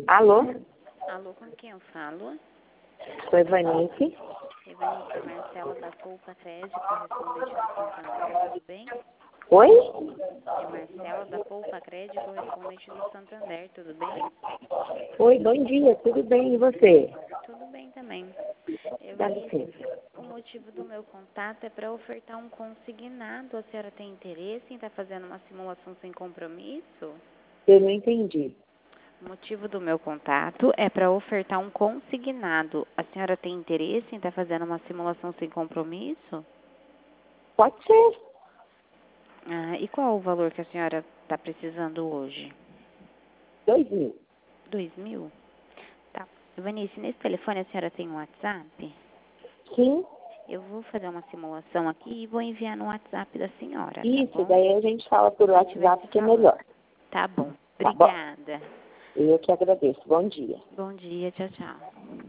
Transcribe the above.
Alô? Alô, com quem eu falo? Sou Evanice. Evanice, Marcela da Poupa Crédito, correspondente do Santander, tudo bem? Oi? É Marcela da Poupa Crédito, correspondente do Santander, tudo bem? Oi, bom dia, tudo bem? E você? Tudo bem também. Dá Evanice, licença. o motivo do meu contato é para ofertar um consignado. A senhora tem interesse em estar fazendo uma simulação sem compromisso? Eu não entendi. O motivo do meu contato é para ofertar um consignado. A senhora tem interesse em estar fazendo uma simulação sem compromisso? Pode ser. E qual o valor que a senhora está precisando hoje? 2.000. 2.000? Tá. Evanice, nesse telefone a senhora tem um WhatsApp? Sim. Eu vou fazer uma simulação aqui e vou enviar no WhatsApp da senhora, tá Isso, bom? daí a gente fala por A gente vai WhatsApp se que é falando. melhor. Tá bom. Tá bom? Obrigada. Eu que agradeço. Bom dia. Bom dia, tchau, tchau.